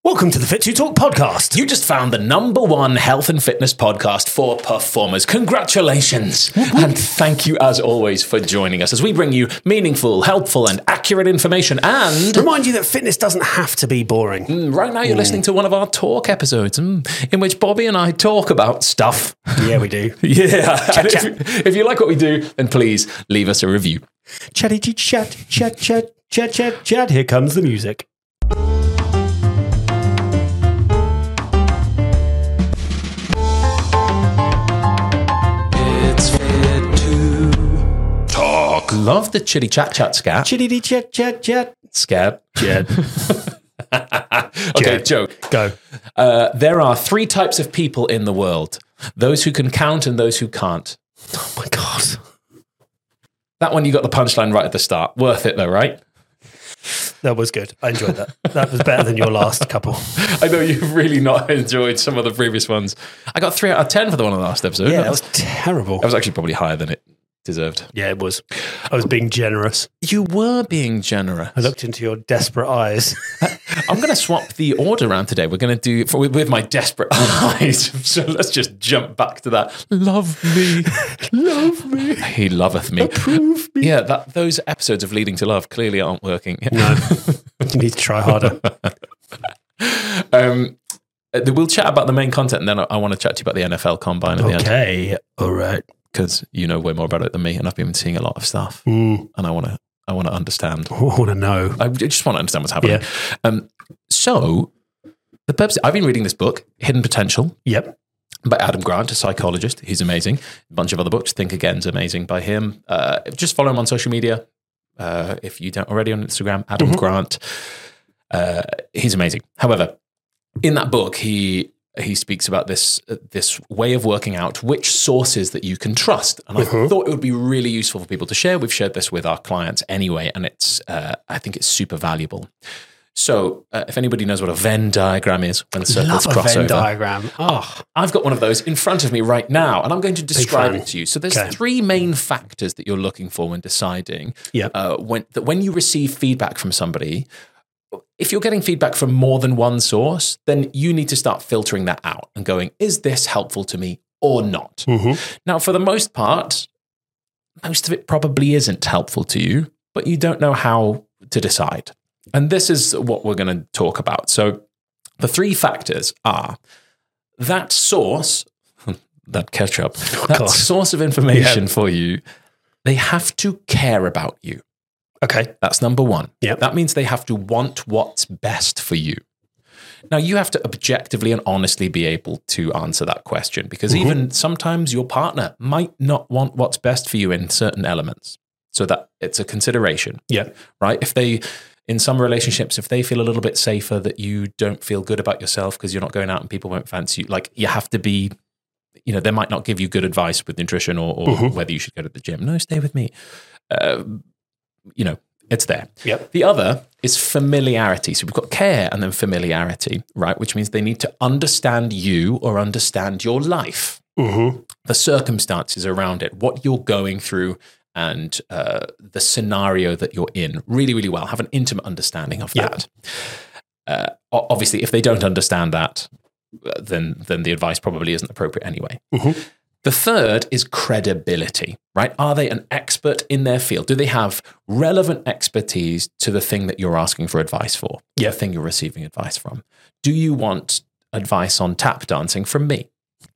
Welcome to the Fit to Talk podcast. You just found the #1 health and fitness podcast for performers. Congratulations. And thank you, as always, for joining us as we bring you meaningful, helpful, and accurate information. And remind you that fitness doesn't have to be boring. Right now, you're listening to one of our talk episodes in which Bobby and I talk about stuff. Yeah, we do. Yeah. Chat, chat. If you like what we do, then please leave us a review. Chatty chat, chat, chat, chat, chat, chat. Here comes the music. Love the chitty chat scat. Chitty chat, chat, chat. Scat. Chat. Okay, joke. Go. There are 3 types of people in the world. Those who can count and those who can't. Oh my God. That one, you got the punchline right at the start. Worth it though, right? That was good. I enjoyed that. That was better than your last couple. I know you've really not enjoyed some of the previous ones. I got 3 out of 10 for the one on the last episode. Yeah, that was terrible. That was actually probably higher than it deserved. Yeah, it was. I was being generous. You were being generous. I looked into your desperate eyes. I'm going to swap the order around today. We're going to do with my desperate eyes. So let's just jump back to that. Love me. Love me. He loveth me. Approve me. Yeah, those episodes of Leading to Love clearly aren't working. No. You need to try harder. We'll chat about the main content, and then I want to chat to you about the NFL Combine at the end. Okay. All right. Because you know way more about it than me, and I've been seeing a lot of stuff, and I want to understand. I want to know. I just want to understand what's happening. Yeah. So the purpose. I've been reading this book, Hidden Potential. Yep. By Adam Grant, a psychologist. He's amazing. A bunch of other books. Think Again's amazing by him. Just follow him on social media. If you don't already on Instagram, Adam Grant. He's amazing. However, in that book, he speaks about this way of working out which sources that you can trust. And I thought it would be really useful for people to share. We've shared this with our clients anyway, and I think it's super valuable. So if anybody knows what a Venn diagram is, when circles cross over. Venn diagram. Oh. I've got one of those in front of me right now, and I'm going to describe it to you. So there's 3 main factors that you're looking for when deciding when you receive feedback from somebody. If you're getting feedback from more than one source, then you need to start filtering that out and going, is this helpful to me or not? Now, for the most part, most of it probably isn't helpful to you, but you don't know how to decide. And this is what we're going to talk about. So the 3 factors are that source, that ketchup, source of information for you, they have to care about you. Okay. That's number 1. Yep. That means they have to want what's best for you. Now, you have to objectively and honestly be able to answer that question, because even sometimes your partner might not want what's best for you in certain elements. So that it's a consideration. Yeah. Right? In some relationships, if they feel a little bit safer that you don't feel good about yourself because you're not going out and people won't fancy you, like you have to be, they might not give you good advice with nutrition or whether you should go to the gym. No, stay with me. It's there. Yep. The other is familiarity. So we've got care and then familiarity, right? Which means they need to understand you or understand your life, the circumstances around it, what you're going through, and the scenario that you're in really, really well. Have an intimate understanding of that. Obviously, if they don't understand that, then the advice probably isn't appropriate anyway. The third is credibility, right? Are they an expert in their field? Do they have relevant expertise to the thing that you're asking for advice for? The thing you're receiving advice from. Do you want advice on tap dancing from me?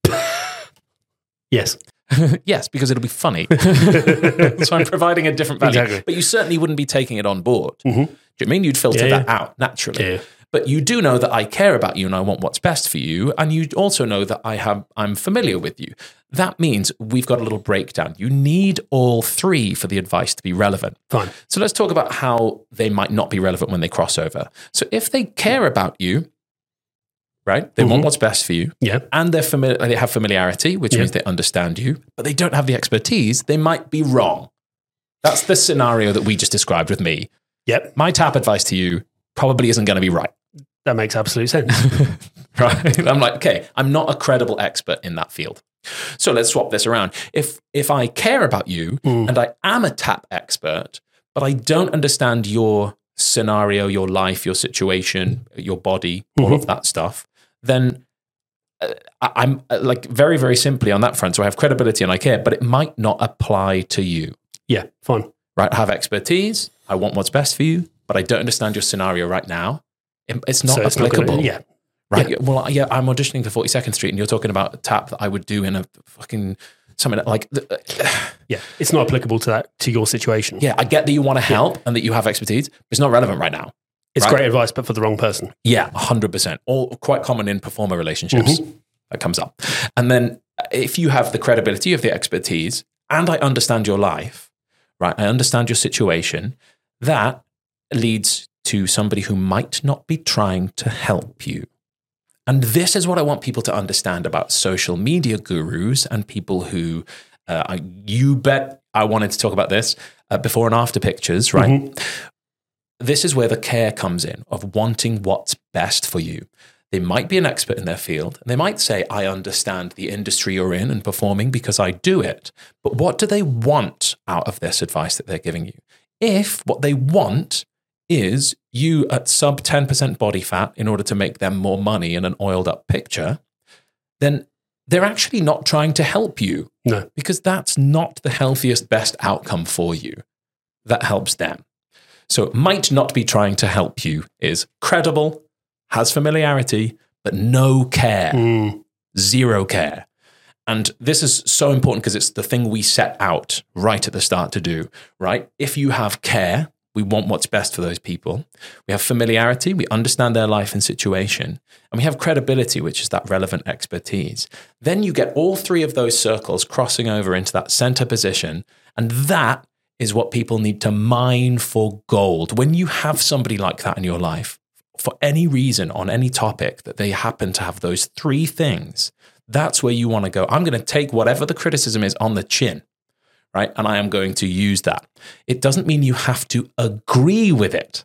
Yes. Yes, because it'll be funny. So I'm providing a different value. Exactly. But you certainly wouldn't be taking it on board. Do you mean you'd filter that out naturally? Yeah. But you do know that I care about you and I want what's best for you. And you also know that I'm familiar with you. That means we've got a little breakdown. You need all 3 for the advice to be relevant. Fine. So let's talk about how they might not be relevant when they cross over. So if they care about you, right? They want what's best for you. Yeah. And they have familiarity, which means they understand you, but they don't have the expertise. They might be wrong. That's the scenario that we just described with me. Yep. My tap advice to you probably isn't going to be right. That makes absolute sense. Right? I'm like, okay, I'm not a credible expert in that field. So let's swap this around. If I care about you and I am a tap expert, but I don't understand your scenario, your life, your situation, your body, all of that stuff, then I'm like very, very simply on that front. So I have credibility and I care, but it might not apply to you. Yeah, fine. Right? I have expertise. I want what's best for you, but I don't understand your scenario right now. It's not applicable. Right? Yeah. Well, yeah, I'm auditioning for 42nd Street and you're talking about a tap that I would do in a fucking something like... yeah, it's not applicable to your situation. Yeah, I get that you want to help and that you have expertise, but it's not relevant right now. It's great advice, but for the wrong person. Yeah, 100%. All quite common in performer relationships. That comes up. And then if you have the credibility of the expertise and I understand your life, right? I understand your situation, that leads to somebody who might not be trying to help you. And this is what I want people to understand about social media gurus and people who, you bet I wanted to talk about this, before and after pictures, right? This is where the care comes in of wanting what's best for you. They might be an expert in their field. And they might say, I understand the industry you're in and performing because I do it. But what do they want out of this advice that they're giving you? If what they want is you at sub 10% body fat in order to make them more money in an oiled up picture, then they're actually not trying to help you. No. Because that's not the healthiest, best outcome for you. That helps them. So it might not be trying to help you is credible, has familiarity, but no care, zero care. And this is so important because it's the thing we set out right at the start to do, right? If you have care, we want what's best for those people. We have familiarity, we understand their life and situation, and we have credibility, which is that relevant expertise. Then you get all three of those circles crossing over into that center position, and that is what people need to mine for gold. When you have somebody like that in your life, for any reason, on any topic, that they happen to have those three things, that's where you want to go. I'm going to take whatever the criticism is on the chin, right? And I am going to use that. It doesn't mean you have to agree with it.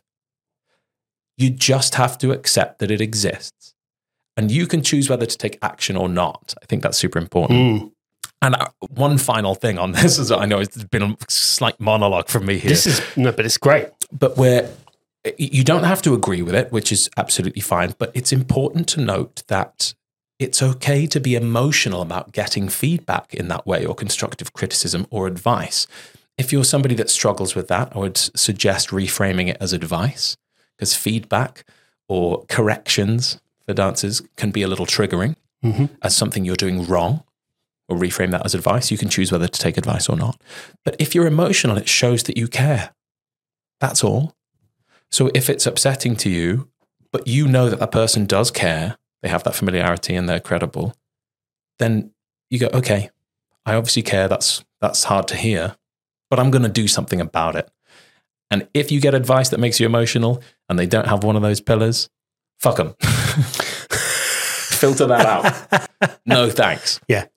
You just have to accept that it exists. And you can choose whether to take action or not. I think that's super important. And one final thing on this is, I know it's been a slight monologue from me here. But it's great. But where you don't have to agree with it, which is absolutely fine. But it's important to note that it's okay to be emotional about getting feedback in that way, or constructive criticism or advice. If you're somebody that struggles with that, I would suggest reframing it as advice, because feedback or corrections for dancers can be a little triggering as something you're doing wrong. Or reframe that as advice. You can choose whether to take advice or not. But if you're emotional, it shows that you care. That's all. So if it's upsetting to you, but you know that person does care, they have that familiarity and they're credible, then you go, okay, I obviously care. That's hard to hear, but I'm going to do something about it. And if you get advice that makes you emotional and they don't have one of those pillars, fuck them. Filter that out. No thanks. Yeah.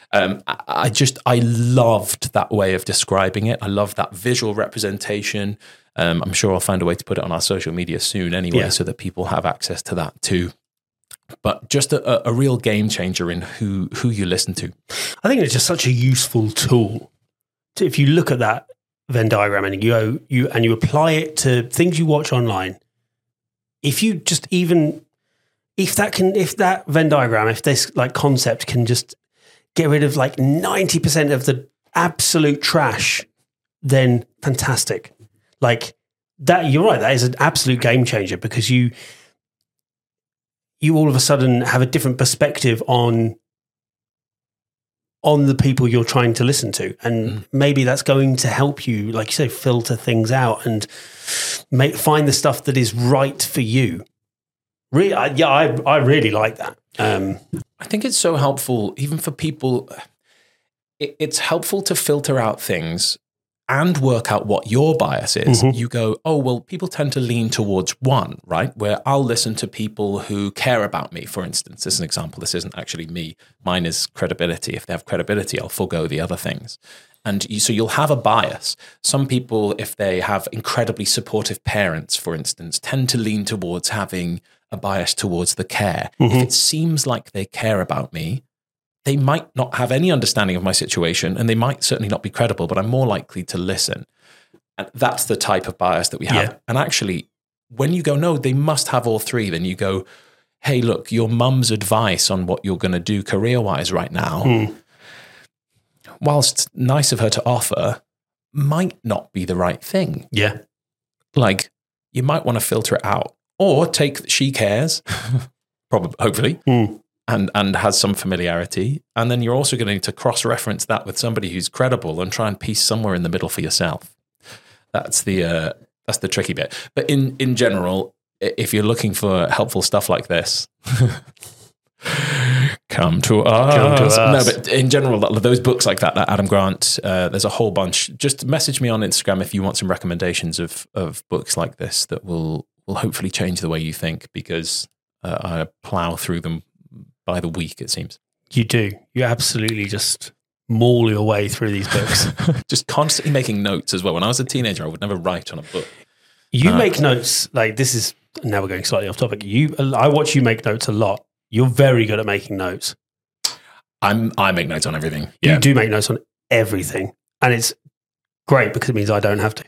I loved that way of describing it. I love that visual representation. I'm sure I'll find a way to put it on our social media soon anyway, so that people have access to that too. But just a real game changer in who you listen to. I think it's just such a useful tool. If you look at that Venn diagram and you apply it to things you watch online, if that Venn diagram, if this like concept can just get rid of like 90% of the absolute trash, then fantastic. Like that, you're right. That is an absolute game changer, because you all of a sudden have a different perspective on the people you're trying to listen to. And maybe that's going to help you, like you say, filter things out and find the stuff that is right for you. Really, I really like that. I think it's so helpful, even for people. It's helpful to filter out things and work out what your bias is. You go, oh, well, people tend to lean towards one, right? Where I'll listen to people who care about me, for instance. As an example, this isn't actually me. Mine is credibility. If they have credibility, I'll forego the other things. And so you'll have a bias. Some people, if they have incredibly supportive parents, for instance, tend to lean towards having a bias towards the care. If it seems like they care about me, they might not have any understanding of my situation, and they might certainly not be credible, but I'm more likely to listen. And that's the type of bias that we have. Yeah. And actually, when you go, no, they must have all three, then you go, hey, look, your mum's advice on what you're going to do career-wise right now, whilst nice of her to offer, might not be the right thing. Yeah. Like, you might want to filter it out. Or take She Cares, probably, hopefully, and has some familiarity. And then you're also going to need to cross-reference that with somebody who's credible and try and piece somewhere in the middle for yourself. That's the tricky bit. But in general, if you're looking for helpful stuff like this, come to us. No, but in general, those books like that Adam Grant, there's a whole bunch. Just message me on Instagram if you want some recommendations of books like this that will hopefully change the way you think, because I plow through them by the week, it seems. You do. You absolutely just maul your way through these books. Just constantly making notes as well. When I was a teenager, I would never write on a book. You make notes, like this is, now we're going slightly off topic. I watch you make notes a lot. You're very good at making notes. I make notes on everything. You do make notes on everything. And it's great because it means I don't have to.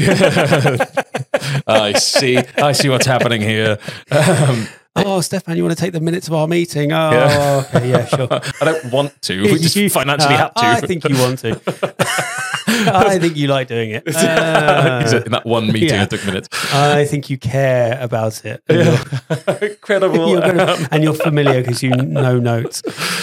I see what's happening here. Stefan, you want to take the minutes of our meeting? Okay, yeah, sure. I don't want to. We just financially have to. I think you want to. I think you like doing it. In that one meeting, it took minutes. I think you care about it. Incredible. And you're familiar because you know notes.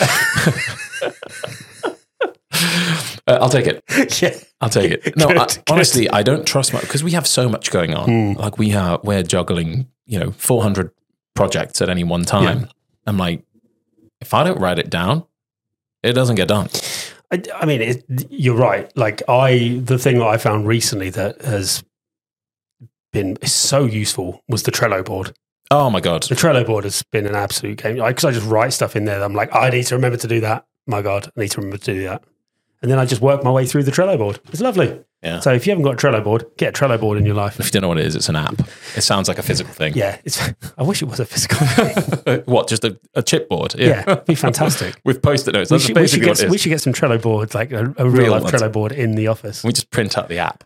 I'll take it. Yeah. I'll take it. No, honestly, I don't trust much because we have so much going on. Like we're juggling, 400 projects at any one time. Yeah. I'm like, if I don't write it down, it doesn't get done. I mean, you're right. Like the thing that I found recently that has been so useful was the Trello board. Oh my God. The Trello board has been an absolute game. Because I just write stuff in there that I'm like, I need to remember to do that. My God, I need to remember to do that. And then I just work my way through the Trello board. It's lovely. Yeah. So if you haven't got a Trello board, get a Trello board in your life. If you don't know what it is, it's an app. It sounds like a physical thing. Yeah. I wish it was a physical thing. What, just a chipboard? Yeah, it'd be fantastic. With Post-it notes. That's we should get some Trello boards, like a real life Trello board in the office. We just print out the app.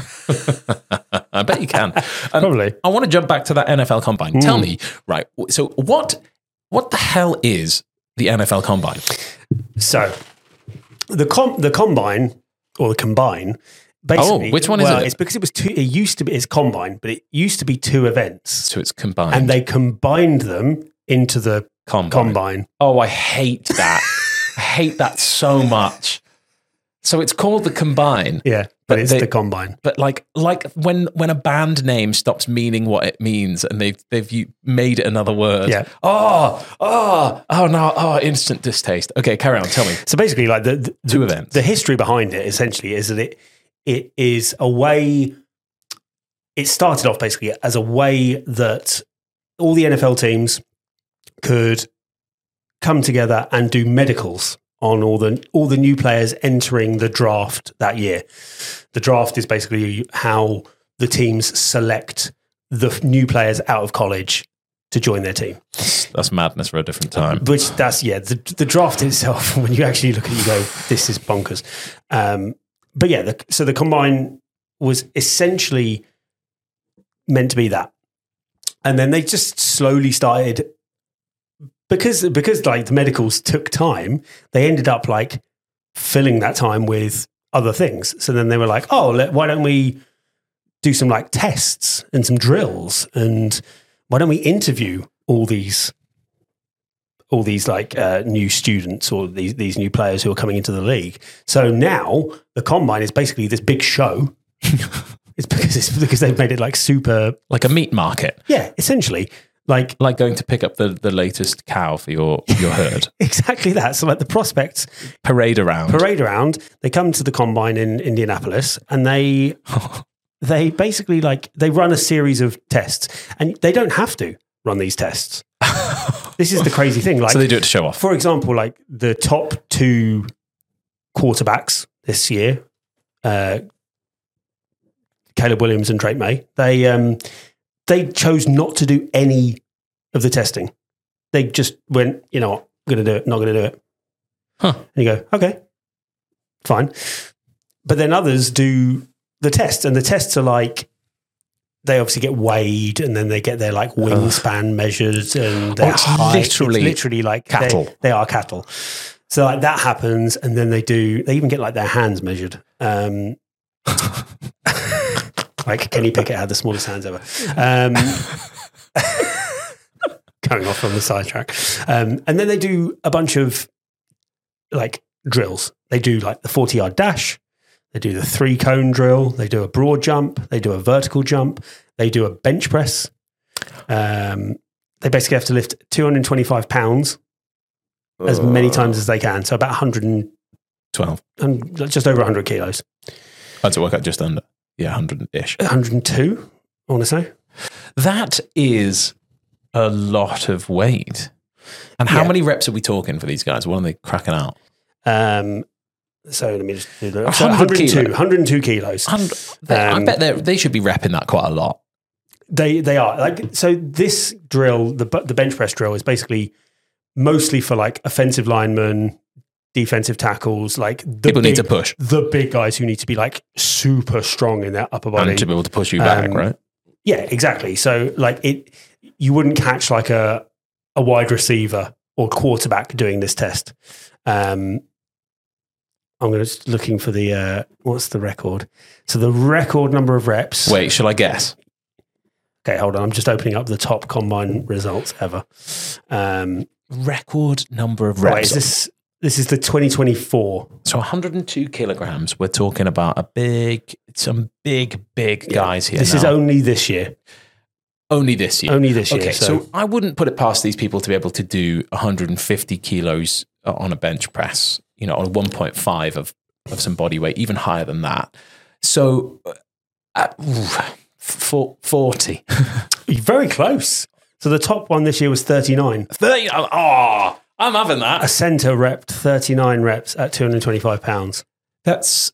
I bet you can. Probably. I want to jump back to that NFL Combine. Tell me, right, so what the hell is the NFL Combine? So the Combine, or the Combine, basically. Which one is it? It's because it was two. It used to be, it's Combine, but it used to be two events. So it's combined. And they combined them into the Combine. Oh, I hate that. I hate that so much. So it's called the Combine. Yeah, but it's the Combine. But like when a band name stops meaning what it means and they've made it another word. Yeah. Instant distaste. Okay, carry on. Tell me. So basically, like the two events. The history behind it essentially is that it is a way. It started off basically as a way that all the NFL teams could come together and do medicals on all the new players entering the draft that year. The draft is basically how the teams select the new players out of college to join their team. That's madness for a different time. The draft itself, when you actually look at it, you go, this is bonkers. But yeah, so the Combine was essentially meant to be that. And then they just slowly started, because like the medicals took time, they ended up like filling that time with other things. So then they were like, why don't we do some like tests and some drills, and why don't we interview all these like new students or these new players who are coming into the league. So now the Combine is basically this big show. It's because they've made it like super, like a meat market. Yeah, essentially. Like going to pick up the latest cow for your herd. Exactly that. So like the prospects parade around. They come to the Combine in Indianapolis, and they basically like they run a series of tests, and they don't have to run these tests. This is the crazy thing. Like, so they do it to show off. For example, like the top two quarterbacks this year, Caleb Williams and Drake May, they chose not to do any of the testing. They just went, you know what, I'm going to do it, not going to do it. Huh. And you go, okay, fine. But then others do the tests, and the tests are like, they obviously get weighed, and then they get their like wingspan measured, and their height. It's literally like cattle. They are cattle. So like that happens, and then they even get like their hands measured. Like Kenny Pickett had the smallest hands ever. Going off on the sidetrack. And then they do a bunch of like drills. They do like the 40-yard dash. They do the 3-cone drill. They do a broad jump. They do a vertical jump. They do a bench press. They basically have to lift 225 pounds as many times as they can. So about 112, just over 100 kilos. I'd work out just under. Yeah, 100-ish. 102, I want to say. That is a lot of weight. And how many reps are we talking for these guys? What are they cracking out? So let me just do that. 102 kilos. I bet they should be repping that quite a lot. They are. Like, so this drill, the bench press drill, is basically mostly for like offensive linemen, defensive tackles, like people need to push the big guys who need to be like super strong in their upper body and to be able to push you back, right? Yeah, exactly. So like you wouldn't catch like a wide receiver or quarterback doing this test. I'm looking for the what's the record? So the record number of reps. Wait, shall I guess? Okay, hold on. I'm just opening up the top combine results ever. Record number of reps. Right, this is the 2024. So 102 kilograms. We're talking about some big guys here. This is only this year. Only this year. Only this year. Okay, so I wouldn't put it past these people to be able to do 150 kilos on a bench press, on 1.5 of some body weight, even higher than that. So 40. Very close. So the top one this year was 39. 30. Oh, I'm having that. A centre repped 39 reps at 225 pounds. That's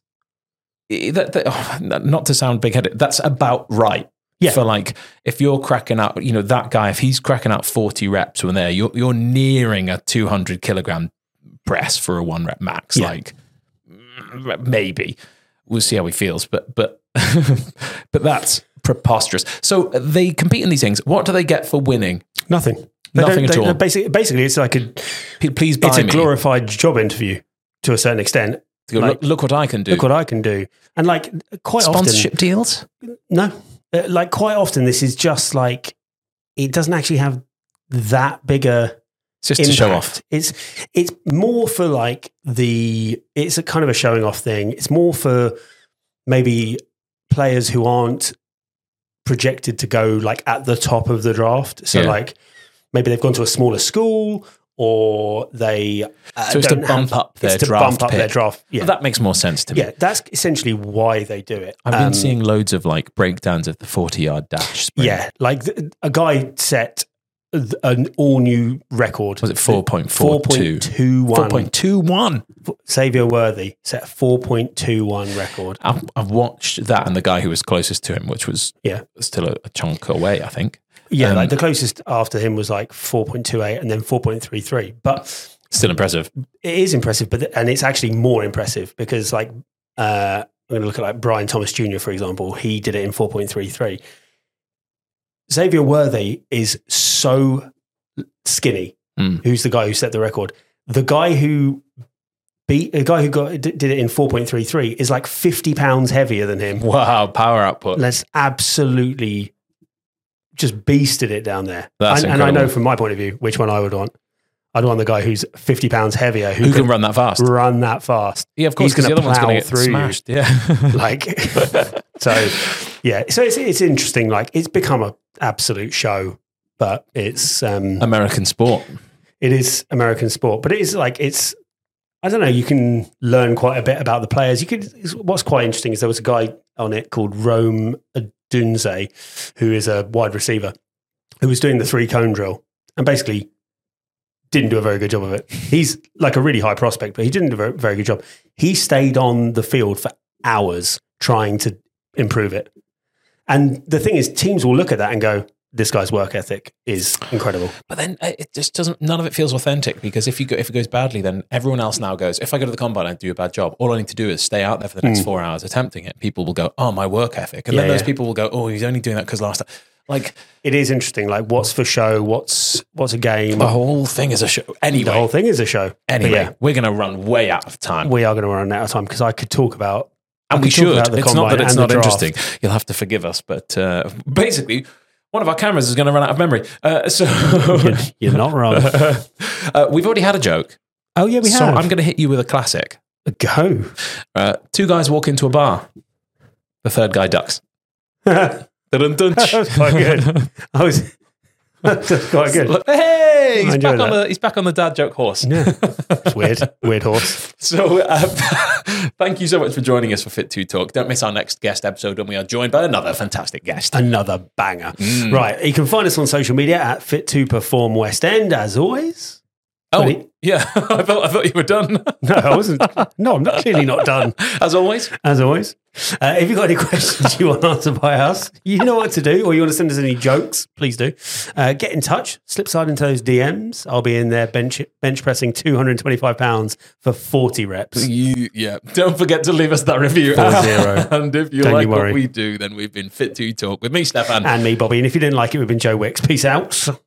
not to sound big-headed. That's about right. Yeah. For like, if you're cracking out, that guy, if he's cracking out 40 reps when there, you're nearing a 200 kilogram press for a 1 rep max. Yeah. Like maybe we'll see how he feels, but but that's preposterous. So they compete in these things. What do they get for winning? Nothing. Nothing at all. Basically, it's like please buy me. It's a glorified job interview to a certain extent. Like, look what I can do. Look what I can do. And like quite often, sponsorship deals? No. Like quite often, this is just like it doesn't actually have that bigger. It's just impact. To show off. It's more for like it's a kind of a showing off thing. It's more for maybe players who aren't projected to go like at the top of the draft. So like maybe they've gone to a smaller school, or they so it's to bump up their draft pick. Yeah, well, that makes more sense to me. Yeah, that's essentially why they do it. I've been seeing loads of like breakdowns of the 40-yard dash sprint. Yeah, like a guy set an all-new record. Was it 4.42? 4.21. Xavier Worthy set a 4.21 record. I've watched that, and the guy who was closest to him, which was still a chunk away, I think. Yeah, like the closest after him was like 4.28 and then 4.33. But still impressive. It is impressive, and it's actually more impressive because like I'm going to look at like Brian Thomas Jr., for example. He did it in 4.33. Xavier Worthy is so skinny. Who's the guy who set the record? The guy who did it in 4.33 is like 50 pounds heavier than him. Wow, power output. Let's absolutely just beasted it down there. And I know from my point of view which one I would want. I'd want the guy who's 50 pounds heavier who can run that fast. Yeah, of course, because the other one's going to get smashed. Yeah, like so it's interesting. Like it's become an absolute show, but it's American sport. It is American sport, but it is like I don't know. You can learn quite a bit about the players. What's quite interesting is there was a guy on it called Rome Dunze, who is a wide receiver, who was doing the 3-cone drill and basically didn't do a very good job of it. He's like a really high prospect, but he didn't do a very good job. He stayed on the field for hours trying to improve it. And the thing is, teams will look at that and go, this guy's work ethic is incredible. But then it just doesn't, none of it feels authentic, because if it goes badly, then everyone else now goes, if I go to the combine and do a bad job, all I need to do is stay out there for the next 4 hours attempting it. People will go, oh, my work ethic. And then those people will go, oh, he's only doing that because last time. Like, it is interesting. Like, what's for show? What's a game? The whole thing is a show. Anyway. The whole thing is a show. Anyway, we're going to run way out of time. We are going to run out of time, because I could talk about... And we should. It's not that it's not interesting. You'll have to forgive us. But basically, one of our cameras is going to run out of memory. So You're not wrong. We've already had a joke. Oh, yeah, we have. So I'm going to hit you with a classic. Go. 2 guys walk into a bar. The third guy ducks. That was quite good. That's quite good. Hey, he's back on the dad joke horse. Yeah, it's weird horse. So, thank you so much for joining us for Fit2 Talk. Don't miss our next guest episode when we are joined by another fantastic guest, another banger. Right, you can find us on social media at Fit2Perform West End, as always. Oh, yeah. I thought you were done. No, I wasn't. No, I'm clearly not done. As always. As always. If you've got any questions you want answered by us, you know what to do, or you want to send us any jokes, please do. Get in touch. Slip slide into those DMs. I'll be in there bench pressing 225 pounds for 40 reps. Don't forget to leave us that review. 4-0. And if you like what we do, then we've been Fit2 Talk with me, Stefan. And me, Bobby. And if you didn't like it, we've been Joe Wicks. Peace out.